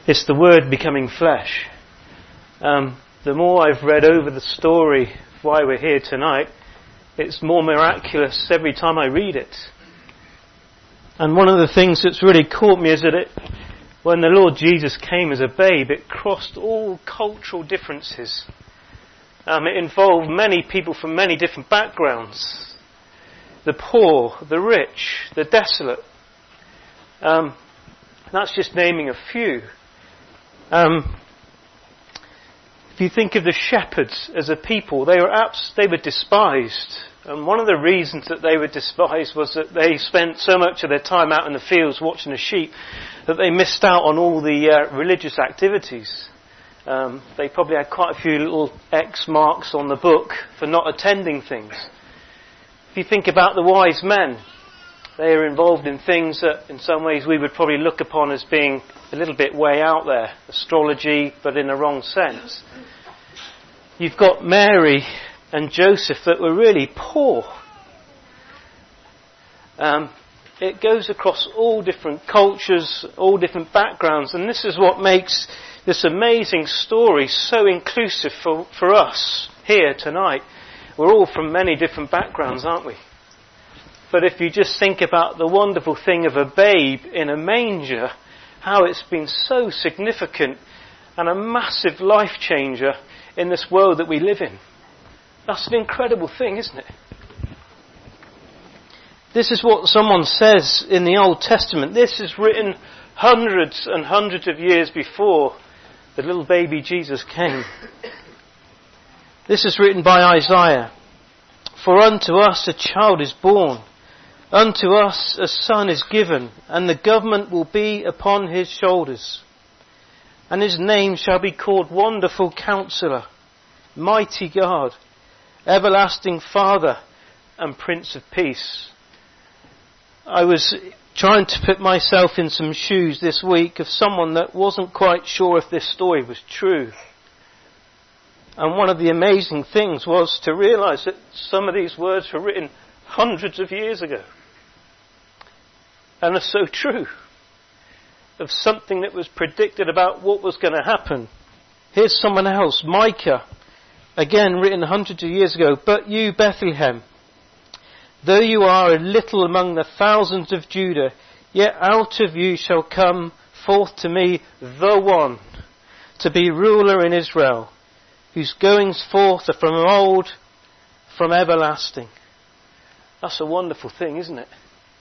It's the Word becoming flesh. The more I've read over the story of why we're here tonight, it's more miraculous every time I read it. And one of the things that's really caught me is that when the Lord Jesus came as a babe, it crossed all cultural differences. It involved many people from many different backgrounds. The poor, the rich, the desolate. That's just naming a few. If you think of the shepherds as a people, they were despised. And one of the reasons that they were despised was that they spent so much of their time out in the fields watching the sheep that they missed out on all the religious activities. They probably had quite a few little X marks on the book for not attending things. If you think about the wise men, they are involved in things that in some ways we would probably look upon as being a little bit way out there. Astrology, but in the wrong sense. You've got Mary and Joseph that were really poor. It goes across all different cultures, all different backgrounds, and this is what makes this amazing story so inclusive for us here tonight. We're all from many different backgrounds, aren't we? But if you just think about the wonderful thing of a babe in a manger, how it's been so significant and a massive life changer in this world that we live in. That's an incredible thing, isn't it? This is what someone says in the Old Testament. This is written hundreds and hundreds of years before the little baby Jesus came. This is written by Isaiah. For unto us a child is born, unto us a son is given, and the government will be upon his shoulders. And his name shall be called Wonderful Counselor, Mighty God, Everlasting Father, and Prince of Peace. I was trying to put myself in some shoes this week of someone that wasn't quite sure if this story was true. And one of the amazing things was to realise that some of these words were written hundreds of years ago. And are so true. Of something that was predicted about what was going to happen. Here's someone else, Micah. Again written hundreds of years ago. But you, Bethlehem, though you are a little among the thousands of Judah, yet out of you shall come forth to me the one to be ruler in Israel, whose goings forth are from old, from everlasting. That's a wonderful thing, isn't it?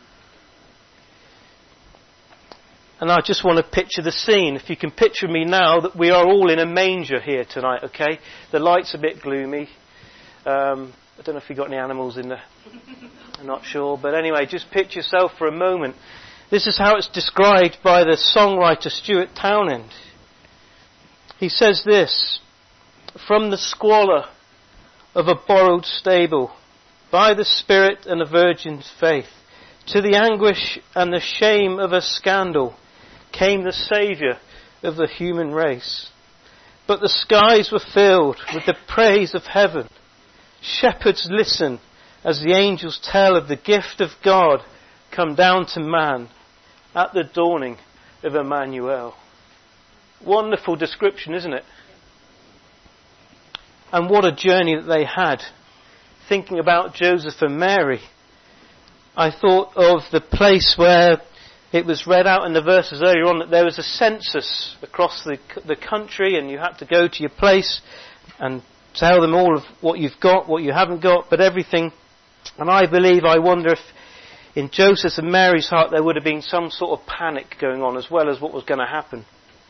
And I just want to picture the scene. If you can picture me now, that we are all in a manger here tonight, okay? The light's a bit gloomy. I don't know if you've got any animals in there. I'm not sure. But anyway, just picture yourself for a moment. This is how it's described by the songwriter Stuart Townend. He says this: from the squalor of a borrowed stable, by the spirit and a virgin's faith, to the anguish and the shame of a scandal, came the Saviour of the human race. But the skies were filled with the praise of heaven. Shepherds listen as the angels tell of the gift of God come down to man at the dawning of Emmanuel. Wonderful description, isn't it? And what a journey that they had. Thinking about Joseph and Mary, I thought of the place where it was read out in the verses earlier on that there was a census across the country, and you had to go to your place and tell them all of what you've got, what you haven't got, but everything. And I wonder if in Joseph's and Mary's heart there would have been some sort of panic going on as well as what was going to happen.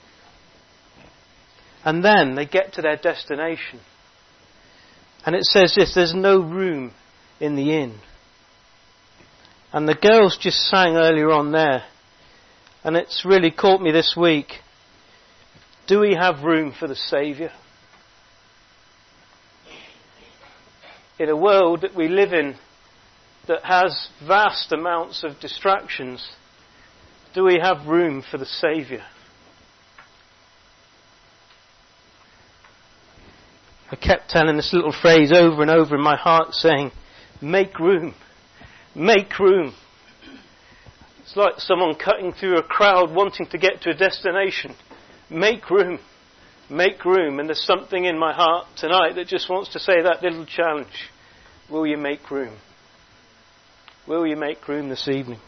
And then they get to their destination. And it says this: there's no room in the inn. And the girls just sang earlier on there. And it's really caught me this week. Do we have room for the Saviour? In a world that we live in that has vast amounts of distractions, do we have room for the Saviour? I kept telling this little phrase over and over in my heart, saying, make room. Make room. It's like someone cutting through a crowd wanting to get to a destination Make room. Make room. And there's something in my heart tonight that just wants to say that little challenge. Will you make room? Will you make room this evening?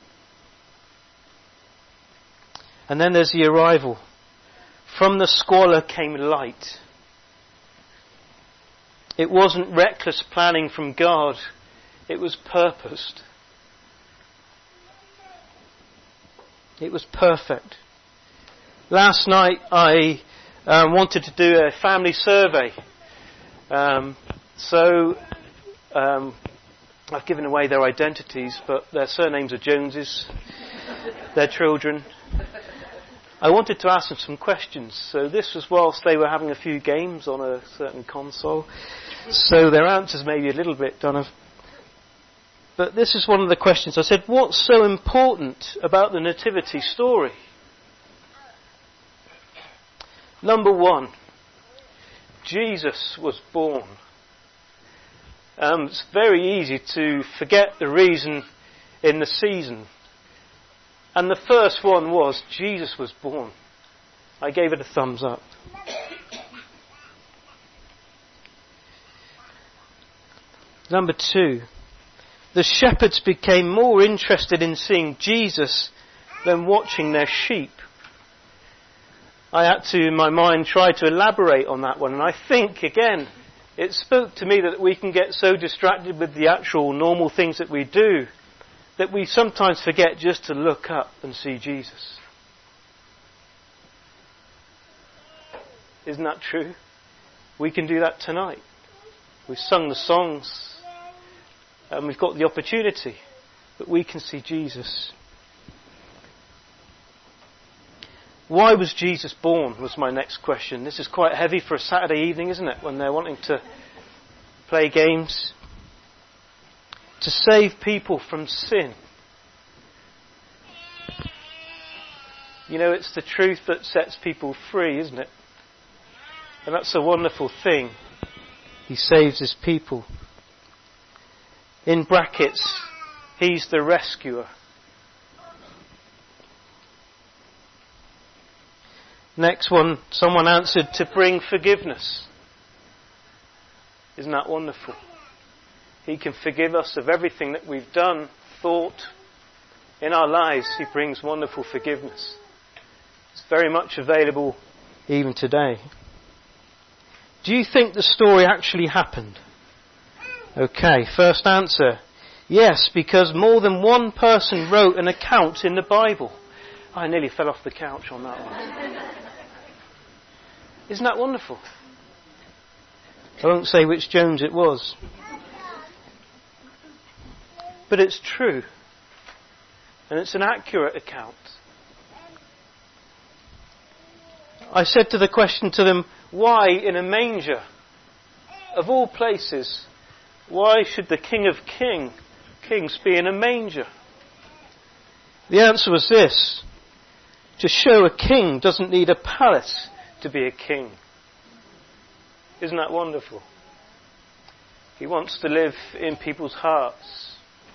And then there's the arrival. From the squalor came light. It wasn't reckless planning from God. It was purposed. It was perfect. Last night I wanted to do a family survey. So I've given away their identities, but their surnames are Joneses. Their children. I wanted to ask them some questions. So this was whilst they were having a few games on a certain console. So their answers may be a little bit done of. But this is one of the questions. I said, what's so important about the nativity story? Number one, Jesus was born. It's very easy to forget the reason in the season. And the first one was, Jesus was born. I gave it a thumbs up. Number two, the shepherds became more interested in seeing Jesus than watching their sheep. I had to, in my mind, try to elaborate on that one. And I think, again, it spoke to me that we can get so distracted with the actual normal things that we do that we sometimes forget just to look up and see Jesus. Isn't that true? We can do that tonight. We've sung the songs and we've got the opportunity, but we can see Jesus. Why was Jesus born was my next question. This is quite heavy for a Saturday evening, isn't it? When they're wanting to play games. To save people from sin. You know, it's the truth that sets people free, isn't it? And that's a wonderful thing. He saves his people. In brackets, he's the rescuer. Next one, someone answered, to bring forgiveness. Isn't that wonderful? He can forgive us of everything that we've done, thought, in our lives. He brings wonderful forgiveness. It's very much available even today. Do you think the story actually happened? Okay, first answer. Yes, because more than one person wrote an account in the Bible. I nearly fell off the couch on that one. Isn't that wonderful? I won't say which Jones it was. But it's true. And it's an accurate account. I said to the question to them, why in a manger? Of all places, why should the King of Kings be in a manger? The answer was this. To show a king doesn't need a palace to be a king. Isn't that wonderful? He wants to live in people's hearts.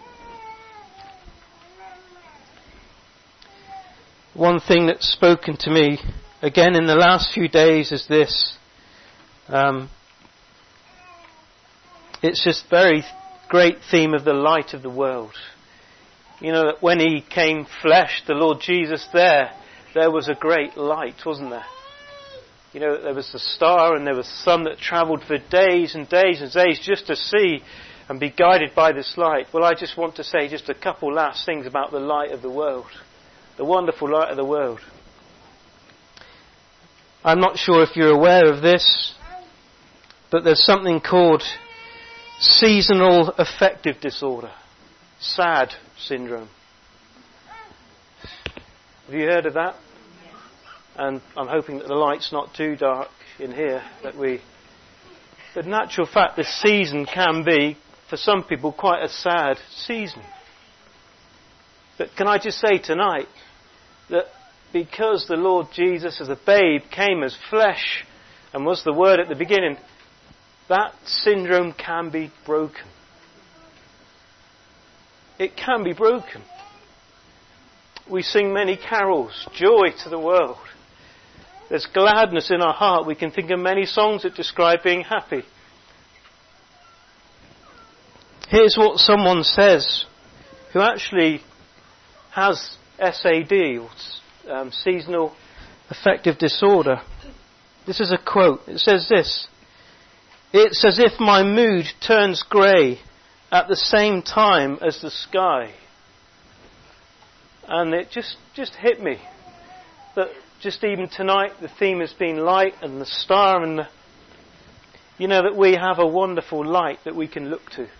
One thing that's spoken to me again in the last few days is this. It's this very great theme of the light of the world. You know that when he came flesh, the Lord Jesus there was a great light, wasn't there? You know, there was the star and there was sun that travelled for days and days and days just to see and be guided by this light. Well, I just want to say just a couple last things about the light of the world. The wonderful light of the world. I'm not sure if you're aware of this, but there's something called seasonal affective disorder. SAD syndrome. Have you heard of that? And I'm hoping that the light's not too dark in here. But in actual fact, this season can be, for some people, quite a sad season. But can I just say tonight that because the Lord Jesus as a babe came as flesh and was the Word at the beginning, that syndrome can be broken. It can be broken. We sing many carols, joy to the world. There's gladness in our heart. We can think of many songs that describe being happy. Here's what someone says who actually has SAD, or seasonal affective disorder. This is a quote. It says this: "It's as if my mood turns grey at the same time as the sky." And it just hit me that just even tonight the theme has been light and the star and that we have a wonderful light that we can look to.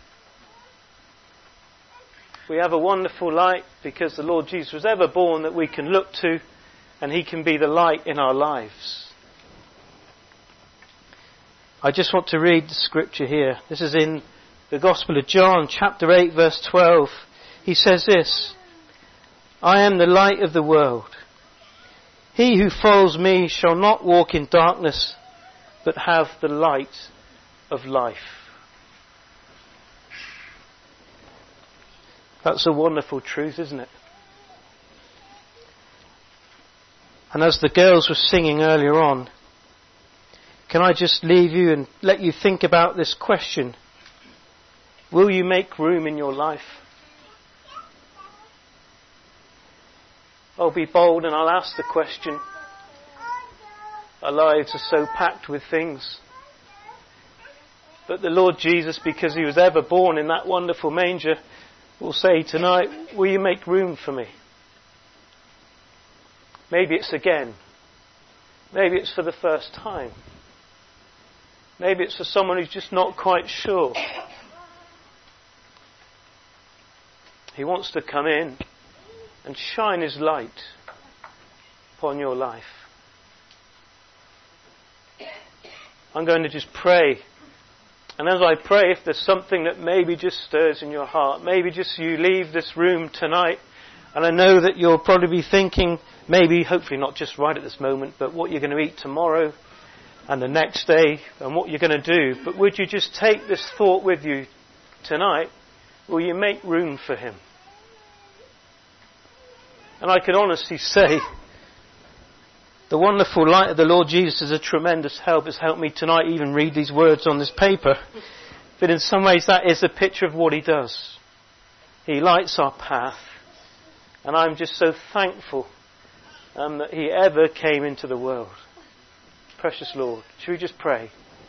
We have a wonderful light because the Lord Jesus was ever born that we can look to, and He can be the light in our lives. I just want to read the scripture here. This is in the Gospel of John, chapter 8, verse 12. He says this: "I am the light of the world. He who follows me shall not walk in darkness, but have the light of life." That's a wonderful truth, isn't it? And as the girls were singing earlier on, can I just leave you and let you think about this question? Will you make room in your life? I'll be bold and I'll ask the question. Our lives are so packed with things. But the Lord Jesus, because He was ever born in that wonderful manger, will say tonight, will you make room for me? Maybe it's again. Maybe it's for the first time. Maybe it's for someone who's just not quite sure. He wants to come in and shine His light upon your life. I'm going to just pray. And as I pray, if there's something that maybe just stirs in your heart, maybe just you leave this room tonight, and I know that you'll probably be thinking, maybe, hopefully not just right at this moment, but what you're going to eat tomorrow and the next day and what you're going to do. But would you just take this thought with you tonight? Will you make room for Him? And I can honestly say, the wonderful light of the Lord Jesus is a tremendous help. It's helped me tonight even read these words on this paper. But in some ways that is a picture of what He does. He lights our path. And I'm just so thankful that He ever came into the world. Precious Lord. Should we just pray?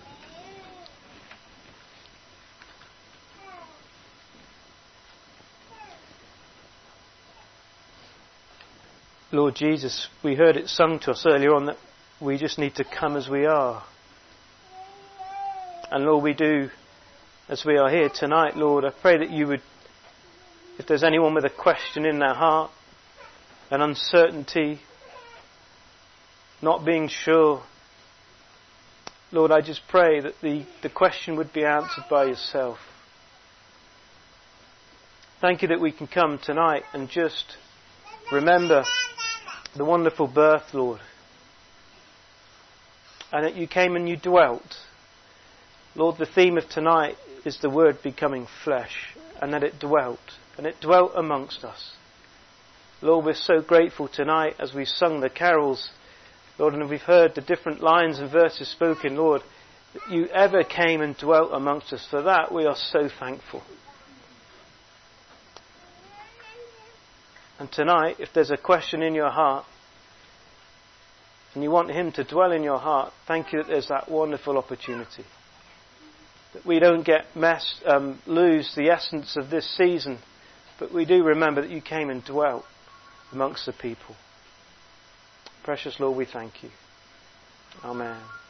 Lord Jesus, we heard it sung to us earlier on that we just need to come as we are. And Lord, we do as we are here tonight, Lord. I pray that you would, if there's anyone with a question in their heart, an uncertainty, not being sure, Lord, I just pray that the question would be answered by yourself. Thank you that we can come tonight and just remember the wonderful birth, Lord. And that you came and you dwelt. Lord, the theme of tonight is the Word becoming flesh, and that it dwelt. And it dwelt amongst us. Lord, we're so grateful tonight as we sung the carols, Lord, and we've heard the different lines and verses spoken, Lord, that you ever came and dwelt amongst us. For that we are so thankful. And tonight, if there's a question in your heart and you want Him to dwell in your heart, thank you that there's that wonderful opportunity. That we don't lose the essence of this season, but we do remember that you came and dwelt amongst the people. Precious Lord, we thank you. Amen.